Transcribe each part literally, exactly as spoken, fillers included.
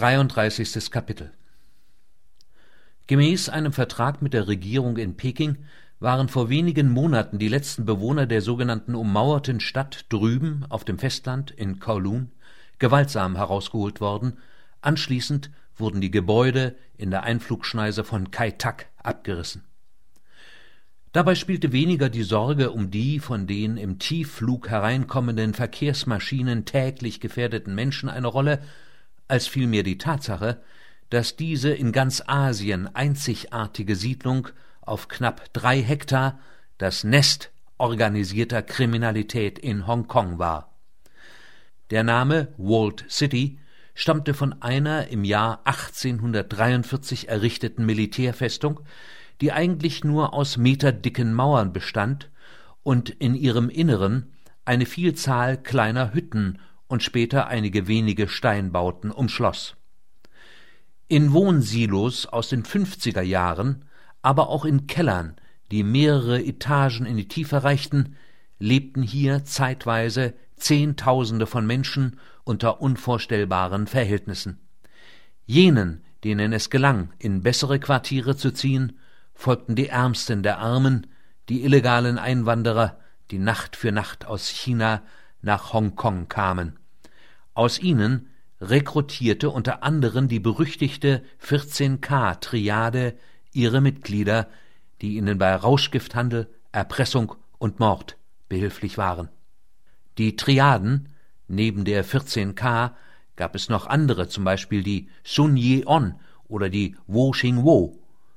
dreiunddreißigstes Kapitel. Gemäß einem Vertrag mit der Regierung in Peking waren vor wenigen Monaten die letzten Bewohner der sogenannten ummauerten Stadt drüben auf dem Festland in Kowloon gewaltsam herausgeholt worden. Anschließend wurden die Gebäude in der Einflugschneise von Kai Tak abgerissen. Dabei spielte weniger die Sorge um die von den im Tiefflug hereinkommenden Verkehrsmaschinen täglich gefährdeten Menschen eine Rolle, als vielmehr die Tatsache, dass diese in ganz Asien einzigartige Siedlung auf knapp drei Hektar das Nest organisierter Kriminalität in Hongkong war. Der Name Walled City stammte von einer im Jahr achtzehnhundertdreiundvierzig errichteten Militärfestung, die eigentlich nur aus meterdicken Mauern bestand und in ihrem Inneren eine Vielzahl kleiner Hütten und später einige wenige Steinbauten umschloss. In Wohnsilos aus den fünfziger Jahren, aber auch in Kellern, die mehrere Etagen in die Tiefe reichten, lebten hier zeitweise Zehntausende von Menschen unter unvorstellbaren Verhältnissen. Jenen, denen es gelang, in bessere Quartiere zu ziehen, folgten die Ärmsten der Armen, die illegalen Einwanderer, die Nacht für Nacht aus China nach Hongkong kamen. Aus ihnen rekrutierte unter anderem die berüchtigte vierzehn K-Triade ihre Mitglieder, die ihnen bei Rauschgifthandel, Erpressung und Mord behilflich waren. Die Triaden, neben der vierzehn K, gab es noch andere, zum Beispiel die Sun Ye-on oder die Wo Shing Wo,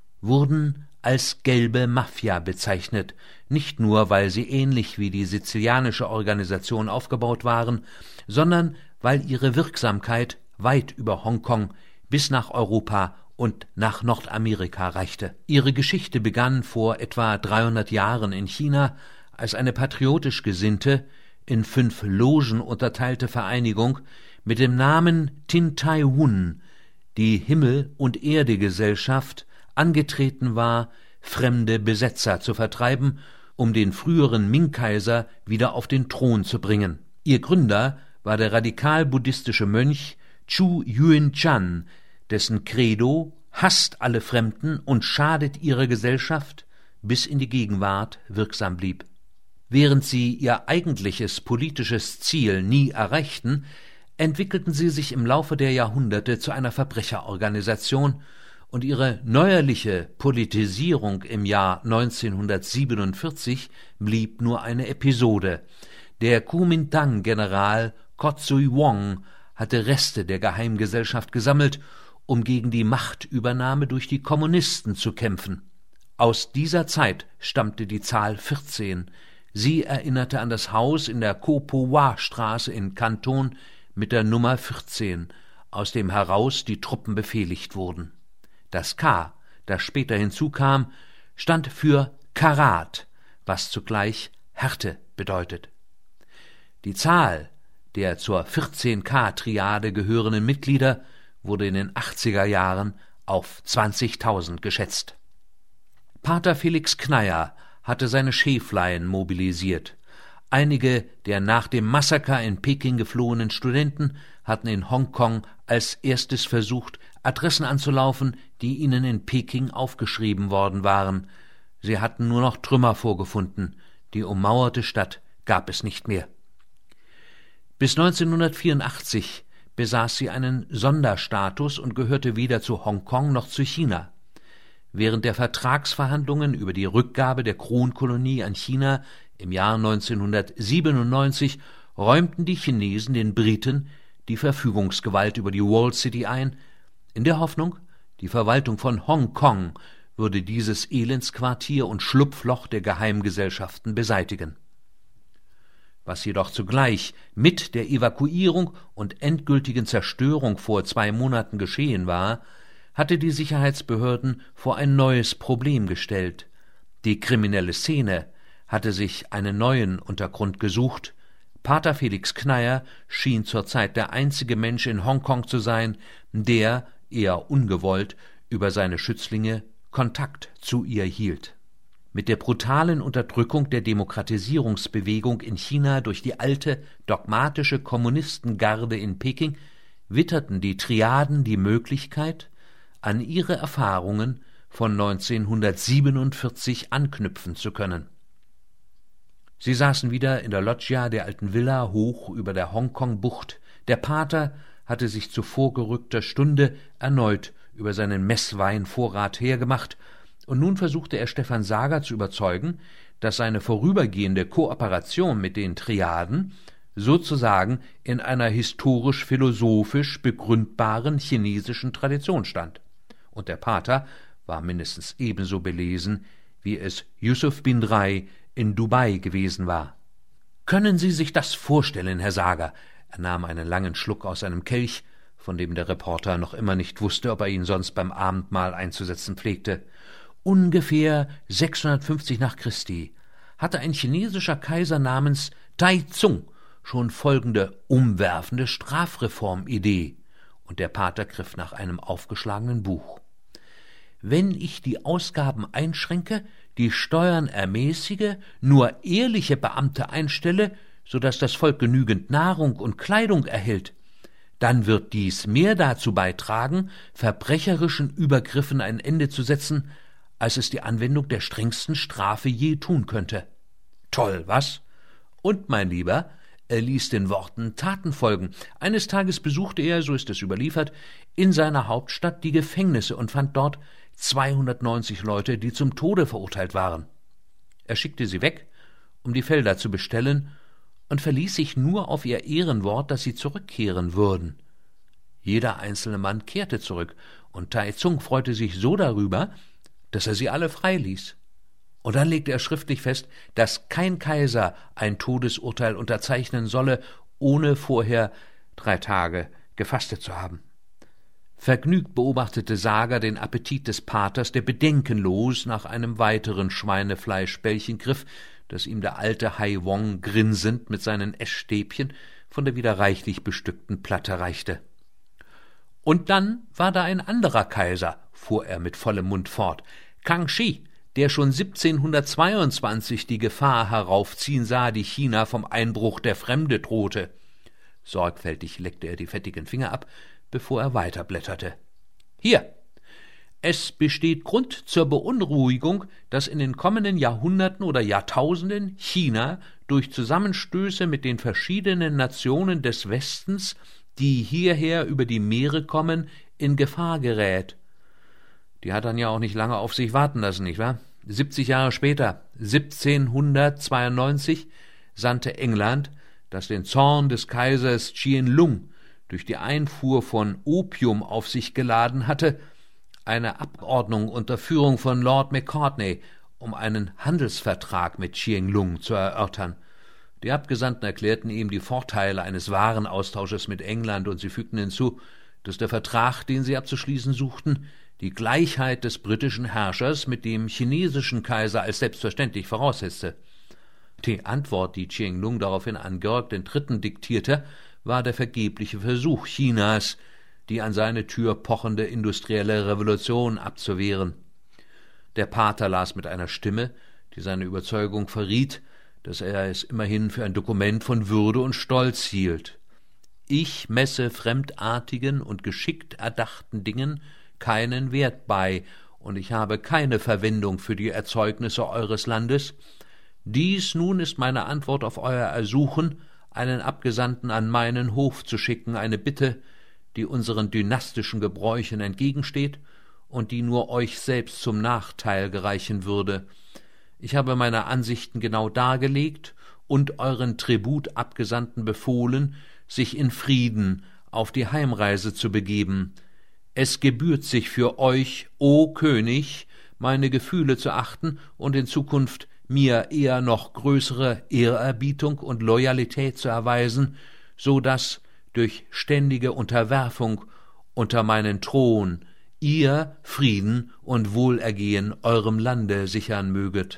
wurden als gelbe Mafia bezeichnet, nicht nur, weil sie ähnlich wie die sizilianische Organisation aufgebaut waren, sondern weil ihre Wirksamkeit weit über Hongkong bis nach Europa und nach Nordamerika reichte. Ihre Geschichte begann vor etwa dreihundert Jahren in China als eine patriotisch gesinnte, in fünf Logen unterteilte Vereinigung mit dem Namen Tin Tai Wun, die Himmel- und Erde-Gesellschaft, angetreten war, fremde Besetzer zu vertreiben, um den früheren Ming-Kaiser wieder auf den Thron zu bringen. Ihr Gründer war der radikal-buddhistische Mönch Zhu Yuan-Chan, dessen Credo »Hasst alle Fremden und schadet ihrer Gesellschaft« bis in die Gegenwart wirksam blieb. Während sie ihr eigentliches politisches Ziel nie erreichten, entwickelten sie sich im Laufe der Jahrhunderte zu einer Verbrecherorganisation, und ihre neuerliche Politisierung im Jahr neunzehnhundertsiebenundvierzig blieb nur eine Episode. Der Kuomintang-General Kotzui Wong hatte Reste der Geheimgesellschaft gesammelt, um gegen die Machtübernahme durch die Kommunisten zu kämpfen. Aus dieser Zeit stammte die Zahl vierzehn. Sie erinnerte an das Haus in der Ko Po Wa Straße in Kanton mit der Nummer vierzehn, aus dem heraus die Truppen befehligt wurden. Das K, das später hinzukam, stand für Karat, was zugleich Härte bedeutet. Die Zahl der zur vierzehn K-Triade gehörenden Mitglieder wurde in den achtziger Jahren auf zwanzigtausend geschätzt. Pater Felix Kneier hatte seine Schäflein mobilisiert. Einige der nach dem Massaker in Peking geflohenen Studenten hatten in Hongkong als erstes versucht, Adressen anzulaufen, die ihnen in Peking aufgeschrieben worden waren. Sie hatten nur noch Trümmer vorgefunden. Die ummauerte Stadt gab es nicht mehr. Bis neunzehnhundertvierundachtzig besaß sie einen Sonderstatus und gehörte weder zu Hongkong noch zu China. Während der Vertragsverhandlungen über die Rückgabe der Kronkolonie an China im Jahr neunzehnhundertsiebenundneunzig räumten die Chinesen den Briten die Verfügungsgewalt über die Walled City ein, in der Hoffnung, die Verwaltung von Hongkong würde dieses Elendsquartier und Schlupfloch der Geheimgesellschaften beseitigen. Was jedoch zugleich mit der Evakuierung und endgültigen Zerstörung vor zwei Monaten geschehen war, hatte die Sicherheitsbehörden vor ein neues Problem gestellt. Die kriminelle Szene hatte sich einen neuen Untergrund gesucht. Pater Felix Kneier schien zurzeit der einzige Mensch in Hongkong zu sein, der, eher ungewollt, über seine Schützlinge Kontakt zu ihr hielt. Mit der brutalen Unterdrückung der Demokratisierungsbewegung in China durch die alte, dogmatische Kommunistengarde in Peking witterten die Triaden die Möglichkeit, an ihre Erfahrungen von neunzehnhundertsiebenundvierzig anknüpfen zu können. Sie saßen wieder in der Loggia der alten Villa hoch über der Hongkong-Bucht. Der Pater hatte sich zu vorgerückter Stunde erneut über seinen Messweinvorrat hergemacht, und nun versuchte er Stefan Sager zu überzeugen, dass seine vorübergehende Kooperation mit den Triaden sozusagen in einer historisch-philosophisch begründbaren chinesischen Tradition stand. Und der Pater war mindestens ebenso belesen, wie es Yusuf bin Rai in Dubai gewesen war. »Können Sie sich das vorstellen, Herr Sager?« Er nahm einen langen Schluck aus seinem Kelch, von dem der Reporter noch immer nicht wusste, ob er ihn sonst beim Abendmahl einzusetzen pflegte. »Ungefähr sechshundertfünfzig nach Christi hatte ein chinesischer Kaiser namens Taizong schon folgende umwerfende Strafreformidee.« Und der Pater griff nach einem aufgeschlagenen Buch. »Wenn ich die Ausgaben einschränke, die Steuern ermäßige, nur ehrliche Beamte einstelle, so dass das Volk genügend Nahrung und Kleidung erhält, dann wird dies mehr dazu beitragen, verbrecherischen Übergriffen ein Ende zu setzen, als es die Anwendung der strengsten Strafe je tun könnte.« Toll, was? Und, mein Lieber, er ließ den Worten Taten folgen. Eines Tages besuchte er, so ist es überliefert, in seiner Hauptstadt die Gefängnisse und fand dort zweihundertneunzig Leute, die zum Tode verurteilt waren. Er schickte sie weg, um die Felder zu bestellen, und verließ sich nur auf ihr Ehrenwort, dass sie zurückkehren würden. Jeder einzelne Mann kehrte zurück, und Taizong freute sich so darüber, dass er sie alle freiließ. Und dann legte er schriftlich fest, dass kein Kaiser ein Todesurteil unterzeichnen solle, ohne vorher drei Tage gefastet zu haben. Vergnügt beobachtete Sager den Appetit des Paters, der bedenkenlos nach einem weiteren Schweinefleischbällchen griff, das ihm der alte Hai Wong grinsend mit seinen Essstäbchen von der wieder reichlich bestückten Platte reichte. »Und dann war da ein anderer Kaiser«, fuhr er mit vollem Mund fort, »Kangxi, der schon siebzehnhundertzweiundzwanzig die Gefahr heraufziehen sah, die China vom Einbruch der Fremde drohte.« Sorgfältig leckte er die fettigen Finger ab, bevor er weiterblätterte. »Hier! Es besteht Grund zur Beunruhigung, dass in den kommenden Jahrhunderten oder Jahrtausenden China durch Zusammenstöße mit den verschiedenen Nationen des Westens, die hierher über die Meere kommen, in Gefahr gerät.« Die hat dann ja auch nicht lange auf sich warten lassen, nicht wahr? siebzig Jahre später, siebzehnhundertzweiundneunzig, sandte England, das den Zorn des Kaisers Qianlong durch die Einfuhr von Opium auf sich geladen hatte, eine Abordnung unter Führung von Lord Macartney, um einen Handelsvertrag mit Qianlong zu erörtern. Die Abgesandten erklärten ihm die Vorteile eines Warenaustausches mit England, und sie fügten hinzu, dass der Vertrag, den sie abzuschließen suchten, die Gleichheit des britischen Herrschers mit dem chinesischen Kaiser als selbstverständlich voraussetzte. Die Antwort, die Qianlong daraufhin an Georg den Dritten diktierte, war der vergebliche Versuch Chinas, die an seine Tür pochende industrielle Revolution abzuwehren. Der Pater las mit einer Stimme, die seine Überzeugung verriet, dass er es immerhin für ein Dokument von Würde und Stolz hielt. »Ich messe fremdartigen und geschickt erdachten Dingen keinen Wert bei, und ich habe keine Verwendung für die Erzeugnisse eures Landes. Dies nun ist meine Antwort auf euer Ersuchen, einen Abgesandten an meinen Hof zu schicken, eine Bitte, die unseren dynastischen Gebräuchen entgegensteht und die nur euch selbst zum Nachteil gereichen würde. Ich habe meine Ansichten genau dargelegt und euren Tributabgesandten befohlen, sich in Frieden auf die Heimreise zu begeben. Es gebührt sich für euch, o König, meine Gefühle zu achten und in Zukunft mir eher noch größere Ehrerbietung und Loyalität zu erweisen, so daß durch ständige Unterwerfung unter meinen Thron ihr Frieden und Wohlergehen eurem Lande sichern möget.«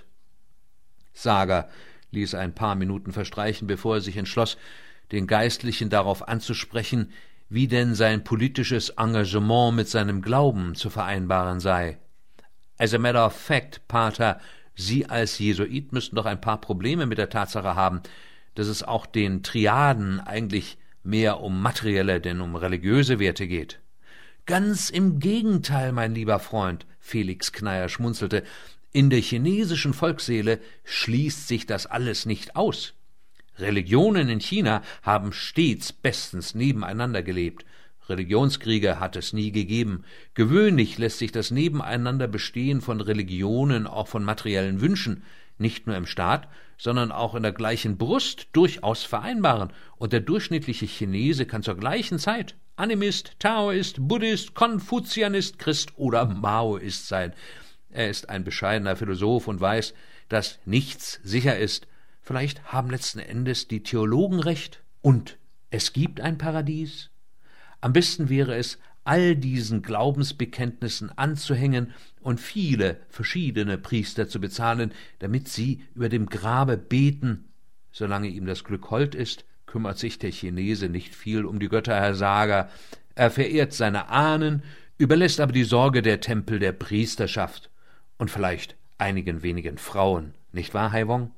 Sager ließ ein paar Minuten verstreichen, bevor er sich entschloss, den Geistlichen darauf anzusprechen, wie denn sein politisches Engagement mit seinem Glauben zu vereinbaren sei. »As a matter of fact, Pater, Sie als Jesuit müssten doch ein paar Probleme mit der Tatsache haben, dass es auch den Triaden eigentlich mehr um materielle denn um religiöse Werte geht. »Ganz im Gegenteil, mein lieber Freund«, Felix Kneier schmunzelte, »in der chinesischen Volksseele schließt sich das alles nicht aus. Religionen in China haben stets bestens nebeneinander gelebt. Religionskriege hat es nie gegeben. Gewöhnlich lässt sich das Nebeneinanderbestehen von Religionen, auch von materiellen Wünschen, nicht nur im Staat, sondern auch in der gleichen Brust durchaus vereinbaren, und der durchschnittliche Chinese kann zur gleichen Zeit Animist, Taoist, Buddhist, Konfuzianist, Christ oder Maoist sein. Er ist ein bescheidener Philosoph und weiß, dass nichts sicher ist. Vielleicht haben letzten Endes die Theologen recht und es gibt ein Paradies. Am besten wäre es, all diesen Glaubensbekenntnissen anzuhängen und viele verschiedene Priester zu bezahlen, damit sie über dem Grabe beten. Solange ihm das Glück hold ist, kümmert sich der Chinese nicht viel um die Götter, Herr Sager. Er verehrt seine Ahnen, überlässt aber die Sorge der Tempel der Priesterschaft und vielleicht einigen wenigen Frauen, nicht wahr, Haiwong?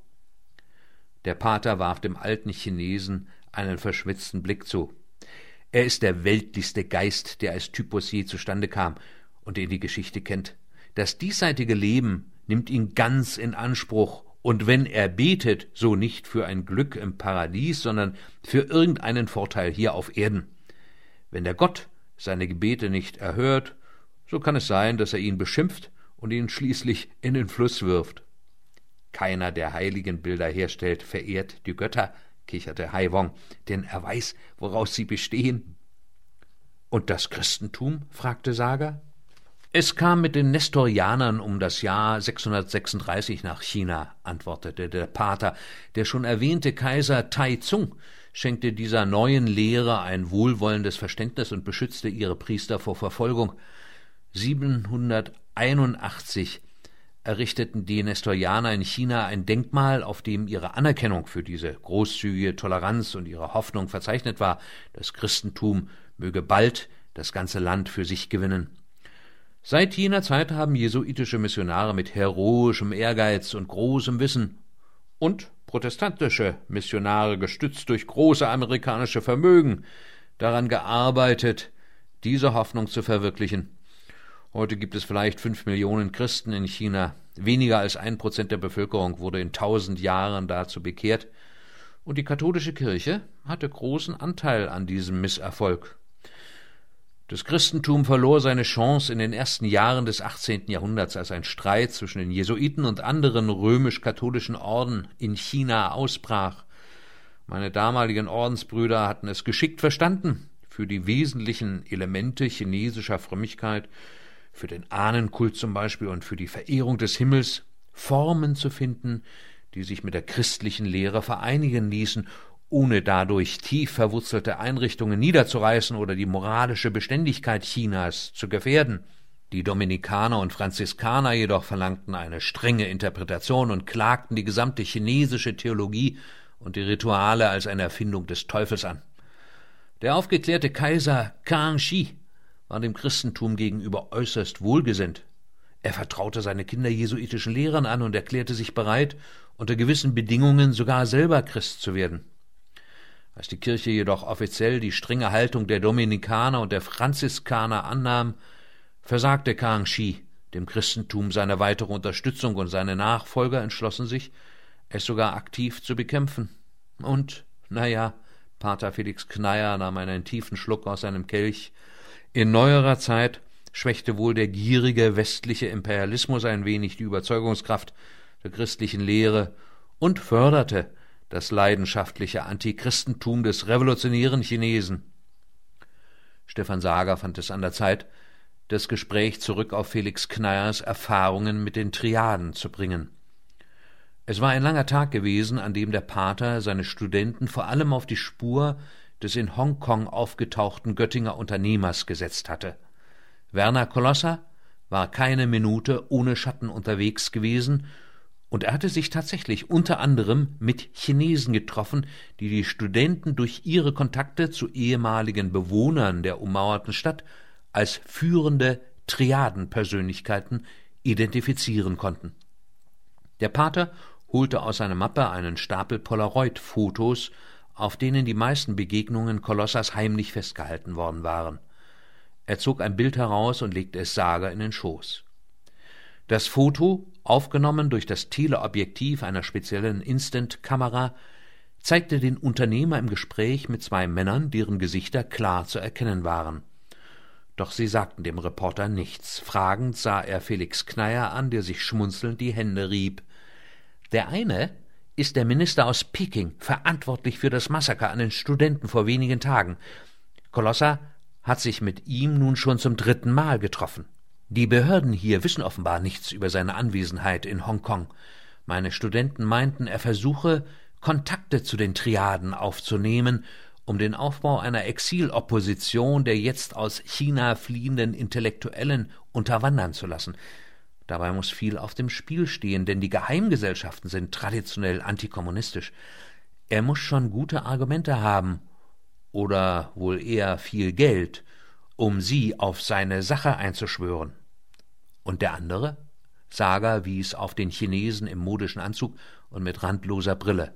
Der Pater warf dem alten Chinesen einen verschwitzten Blick zu. Er ist der weltlichste Geist, der als Typus je zustande kam und den die Geschichte kennt. Das diesseitige Leben nimmt ihn ganz in Anspruch, und wenn er betet, so nicht für ein Glück im Paradies, sondern für irgendeinen Vorteil hier auf Erden. Wenn der Gott seine Gebete nicht erhört, so kann es sein, dass er ihn beschimpft und ihn schließlich in den Fluss wirft. Keiner, der Heiligenbilder herstellt, verehrt die Götter, kicherte Haiwong, denn er weiß, woraus sie bestehen. »Und das Christentum?« fragte Sager. »Es kam mit den Nestorianern um das Jahr sechshundertsechsunddreißig nach China«, antwortete der Pater. »Der schon erwähnte Kaiser Taizong schenkte dieser neuen Lehre ein wohlwollendes Verständnis und beschützte ihre Priester vor Verfolgung. siebenhunderteinundachtzig errichteten die Nestorianer in China ein Denkmal, auf dem ihre Anerkennung für diese großzügige Toleranz und ihre Hoffnung verzeichnet war, das Christentum möge bald das ganze Land für sich gewinnen. Seit jener Zeit haben jesuitische Missionare mit heroischem Ehrgeiz und großem Wissen und protestantische Missionare, gestützt durch große amerikanische Vermögen, daran gearbeitet, diese Hoffnung zu verwirklichen. Heute gibt es vielleicht fünf Millionen Christen in China. Weniger als ein Prozent der Bevölkerung wurde in tausend Jahren dazu bekehrt. Und die katholische Kirche hatte großen Anteil an diesem Misserfolg. Das Christentum verlor seine Chance in den ersten Jahren des achtzehnten Jahrhunderts, als ein Streit zwischen den Jesuiten und anderen römisch-katholischen Orden in China ausbrach. Meine damaligen Ordensbrüder hatten es geschickt verstanden, für die wesentlichen Elemente chinesischer Frömmigkeit, für den Ahnenkult zum Beispiel und für die Verehrung des Himmels Formen zu finden, die sich mit der christlichen Lehre vereinigen ließen, ohne dadurch tief verwurzelte Einrichtungen niederzureißen oder die moralische Beständigkeit Chinas zu gefährden. Die Dominikaner und Franziskaner jedoch verlangten eine strenge Interpretation und klagten die gesamte chinesische Theologie und die Rituale als eine Erfindung des Teufels an. Der aufgeklärte Kaiser Kangxi war dem Christentum gegenüber äußerst wohlgesinnt. Er vertraute seine Kinder jesuitischen Lehrern an und erklärte sich bereit, unter gewissen Bedingungen sogar selber Christ zu werden. Als die Kirche jedoch offiziell die strenge Haltung der Dominikaner und der Franziskaner annahm, versagte Kangxi dem Christentum seine weitere Unterstützung und seine Nachfolger entschlossen sich, es sogar aktiv zu bekämpfen. Und, naja, Pater Felix Kneier nahm einen tiefen Schluck aus seinem Kelch, in neuerer Zeit schwächte wohl der gierige westliche Imperialismus ein wenig die Überzeugungskraft der christlichen Lehre und förderte das leidenschaftliche Antichristentum des revolutionären Chinesen. Stefan Sager fand es an der Zeit, das Gespräch zurück auf Felix Kneiers Erfahrungen mit den Triaden zu bringen. Es war ein langer Tag gewesen, an dem der Pater seine Studenten vor allem auf die Spur des in Hongkong aufgetauchten Göttinger Unternehmers gesetzt hatte. Werner Kolosser war keine Minute ohne Schatten unterwegs gewesen, und er hatte sich tatsächlich unter anderem mit Chinesen getroffen, die die Studenten durch ihre Kontakte zu ehemaligen Bewohnern der ummauerten Stadt als führende Triadenpersönlichkeiten identifizieren konnten. Der Pater holte aus seiner Mappe einen Stapel Polaroid-Fotos auf denen die meisten Begegnungen Kolossas heimlich festgehalten worden waren. Er zog ein Bild heraus und legte es Sager in den Schoß. Das Foto, aufgenommen durch das Teleobjektiv einer speziellen Instant-Kamera, zeigte den Unternehmer im Gespräch mit zwei Männern, deren Gesichter klar zu erkennen waren. Doch sie sagten dem Reporter nichts. Fragend sah er Felix Kneier an, der sich schmunzelnd die Hände rieb. »Der eine ist der Minister aus Peking, verantwortlich für das Massaker an den Studenten vor wenigen Tagen. Kolossa hat sich mit ihm nun schon zum dritten Mal getroffen. Die Behörden hier wissen offenbar nichts über seine Anwesenheit in Hongkong. Meine Studenten meinten, er versuche, Kontakte zu den Triaden aufzunehmen, um den Aufbau einer Exilopposition der jetzt aus China fliehenden Intellektuellen unterwandern zu lassen. Dabei muss viel auf dem Spiel stehen, denn die Geheimgesellschaften sind traditionell antikommunistisch. Er muss schon gute Argumente haben, oder wohl eher viel Geld, um sie auf seine Sache einzuschwören. Und der andere? Sager wies auf den Chinesen im modischen Anzug und mit randloser Brille.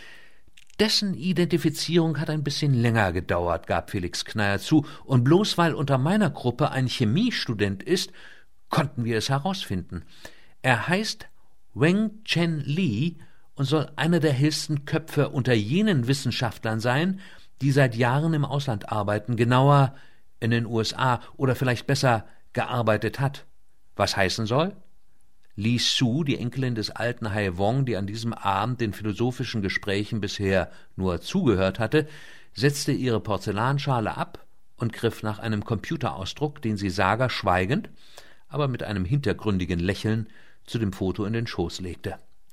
Dessen Identifizierung hat ein bisschen länger gedauert, gab Felix Kneier zu, und bloß weil unter meiner Gruppe ein Chemiestudent ist, konnten wir es herausfinden. Er heißt Weng Chen Li und soll einer der hellsten Köpfe unter jenen Wissenschaftlern sein, die seit Jahren im Ausland arbeiten, genauer in den U S A oder vielleicht besser gearbeitet hat. Was heißen soll? Li Su, die Enkelin des alten Hai Wong, die an diesem Abend den philosophischen Gesprächen bisher nur zugehört hatte, setzte ihre Porzellanschale ab und griff nach einem Computerausdruck, den sie Sager schweigend, aber mit einem hintergründigen Lächeln zu dem Foto in den Schoß legte.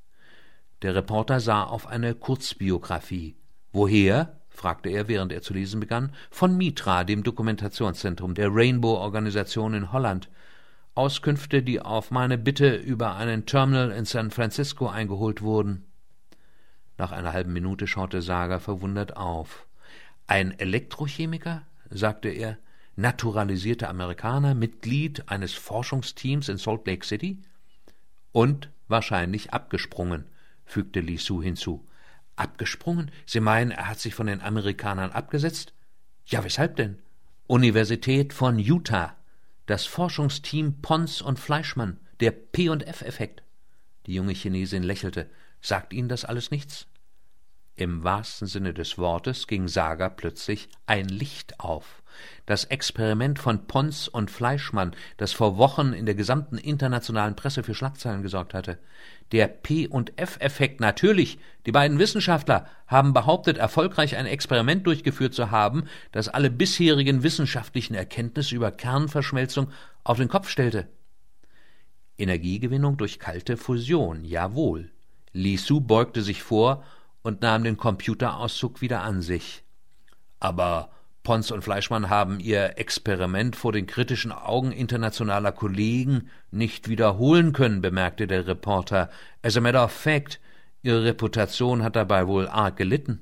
Der Reporter sah auf eine Kurzbiografie. »Woher?« fragte er, während er zu lesen begann. »Von Mitra, dem Dokumentationszentrum der Rainbow-Organisation in Holland. Auskünfte, die auf meine Bitte über einen Terminal in San Francisco eingeholt wurden.« Nach einer halben Minute schaute Sager verwundert auf. »Ein Elektrochemiker?« sagte er. »Naturalisierter Amerikaner, Mitglied eines Forschungsteams in Salt Lake City?« »Und wahrscheinlich abgesprungen«, fügte Li Su hinzu. »Abgesprungen? Sie meinen, er hat sich von den Amerikanern abgesetzt?« »Ja, weshalb denn?« »Universität von Utah. Das Forschungsteam Pons und Fleischmann, der P und F-Effekt.« Die junge Chinesin lächelte. »Sagt Ihnen das alles nichts?« Im wahrsten Sinne des Wortes ging Sager plötzlich ein Licht auf. Das Experiment von Pons und Fleischmann, das vor Wochen in der gesamten internationalen Presse für Schlagzeilen gesorgt hatte. Der P und F-Effekt, natürlich. Die beiden Wissenschaftler haben behauptet, erfolgreich ein Experiment durchgeführt zu haben, das alle bisherigen wissenschaftlichen Erkenntnisse über Kernverschmelzung auf den Kopf stellte. Energiegewinnung durch kalte Fusion, jawohl. Li Su beugte sich vor und nahm den Computerauszug wieder an sich. Aber Pons und Fleischmann haben ihr Experiment vor den kritischen Augen internationaler Kollegen nicht wiederholen können, bemerkte der Reporter. As a matter of fact, ihre Reputation hat dabei wohl arg gelitten.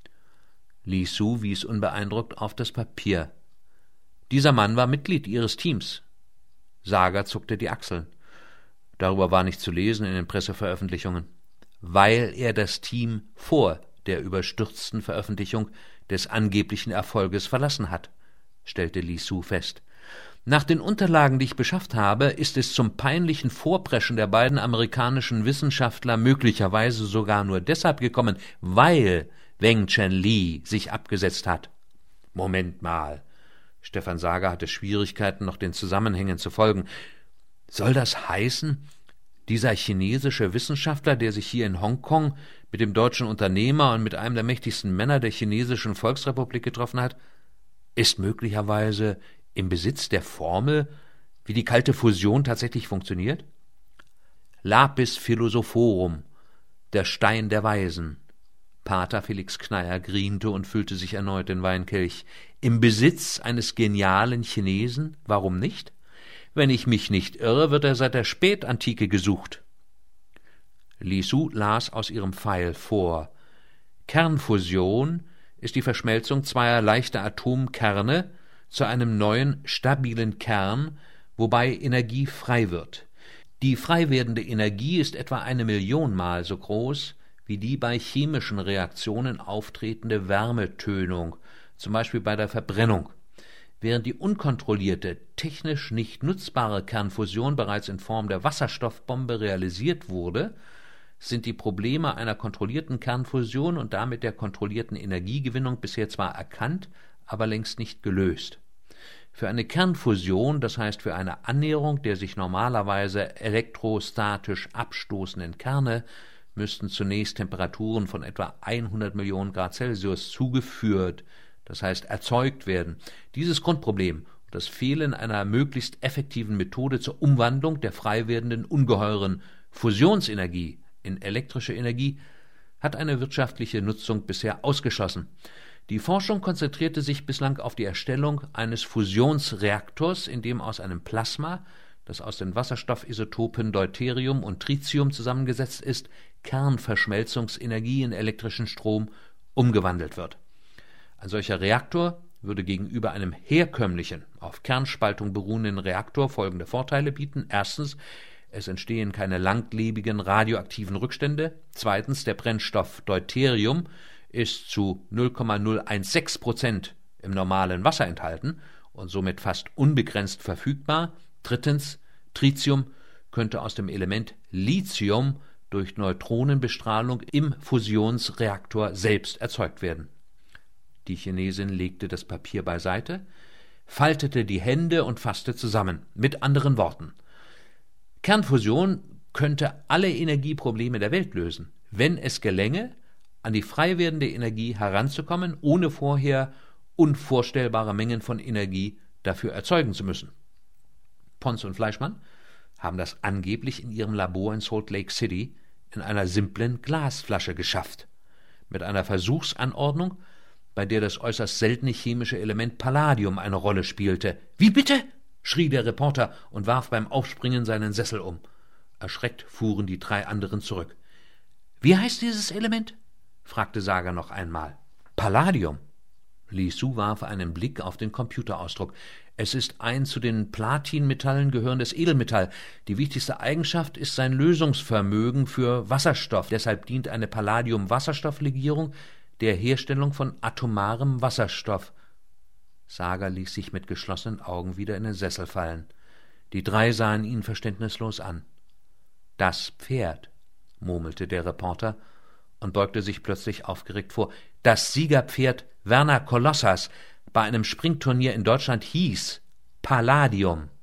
Li Su wies unbeeindruckt auf das Papier. Dieser Mann war Mitglied ihres Teams. Sager zuckte die Achseln. Darüber war nicht zu lesen in den Presseveröffentlichungen. Weil er das Team vor der überstürzten Veröffentlichung des angeblichen Erfolges verlassen hat, stellte Li Su fest. Nach den Unterlagen, die ich beschafft habe, ist es zum peinlichen Vorpreschen der beiden amerikanischen Wissenschaftler möglicherweise sogar nur deshalb gekommen, weil Weng Chen Li sich abgesetzt hat. Moment mal. Stefan Sager hatte Schwierigkeiten, noch den Zusammenhängen zu folgen. Soll das heißen, dieser chinesische Wissenschaftler, der sich hier in Hongkong mit dem deutschen Unternehmer und mit einem der mächtigsten Männer der chinesischen Volksrepublik getroffen hat, ist möglicherweise im Besitz der Formel, wie die kalte Fusion tatsächlich funktioniert? Lapis philosophorum, der Stein der Weisen. Pater Felix Kneier griente und füllte sich erneut den Weinkelch. Im Besitz eines genialen Chinesen? Warum nicht? Wenn ich mich nicht irre, wird er seit der Spätantike gesucht. Li Su las aus ihrem Pfeil vor. Kernfusion ist die Verschmelzung zweier leichter Atomkerne zu einem neuen, stabilen Kern, wobei Energie frei wird. Die frei werdende Energie ist etwa eine Million Mal so groß wie die bei chemischen Reaktionen auftretende Wärmetönung, zum Beispiel bei der Verbrennung. Während die unkontrollierte, technisch nicht nutzbare Kernfusion bereits in Form der Wasserstoffbombe realisiert wurde, sind die Probleme einer kontrollierten Kernfusion und damit der kontrollierten Energiegewinnung bisher zwar erkannt, aber längst nicht gelöst. Für eine Kernfusion, das heißt für eine Annäherung der sich normalerweise elektrostatisch abstoßenden Kerne, müssten zunächst Temperaturen von etwa hundert Millionen Grad Celsius zugeführt, das heißt erzeugt werden. Dieses Grundproblem und das Fehlen einer möglichst effektiven Methode zur Umwandlung der frei werdenden ungeheuren Fusionsenergie in elektrische Energie hat eine wirtschaftliche Nutzung bisher ausgeschlossen. Die Forschung konzentrierte sich bislang auf die Erstellung eines Fusionsreaktors, in dem aus einem Plasma, das aus den Wasserstoffisotopen Deuterium und Tritium zusammengesetzt ist, Kernverschmelzungsenergie in elektrischen Strom umgewandelt wird. Ein solcher Reaktor würde gegenüber einem herkömmlichen, auf Kernspaltung beruhenden Reaktor folgende Vorteile bieten. Erstens, es entstehen keine langlebigen radioaktiven Rückstände. Zweitens, der Brennstoff Deuterium ist zu null Komma null sechzehn Prozent im normalen Wasser enthalten und somit fast unbegrenzt verfügbar. Drittens, Tritium könnte aus dem Element Lithium durch Neutronenbestrahlung im Fusionsreaktor selbst erzeugt werden. Die Chinesin legte das Papier beiseite, faltete die Hände und fasste zusammen. Mit anderen Worten: Kernfusion könnte alle Energieprobleme der Welt lösen, wenn es gelänge, an die frei werdende Energie heranzukommen, ohne vorher unvorstellbare Mengen von Energie dafür erzeugen zu müssen. Pons und Fleischmann haben das angeblich in ihrem Labor in Salt Lake City in einer simplen Glasflasche geschafft, mit einer Versuchsanordnung, bei der das äußerst seltene chemische Element Palladium eine Rolle spielte. »Wie bitte?« schrie der Reporter und warf beim Aufspringen seinen Sessel um. Erschreckt fuhren die drei anderen zurück. »Wie heißt dieses Element?« fragte Sager noch einmal. »Palladium.« Li Su warf einen Blick auf den Computerausdruck. Es ist ein zu den Platinmetallen gehörendes Edelmetall. Die wichtigste Eigenschaft ist sein Lösungsvermögen für Wasserstoff. Deshalb dient eine Palladium-Wasserstofflegierung der Herstellung von atomarem Wasserstoff. Sager ließ sich mit geschlossenen Augen wieder in den Sessel fallen. Die drei sahen ihn verständnislos an. »Das Pferd«, murmelte der Reporter und beugte sich plötzlich aufgeregt vor. »Das Siegerpferd Werner Kolossas bei einem Springturnier in Deutschland hieß Palladium.«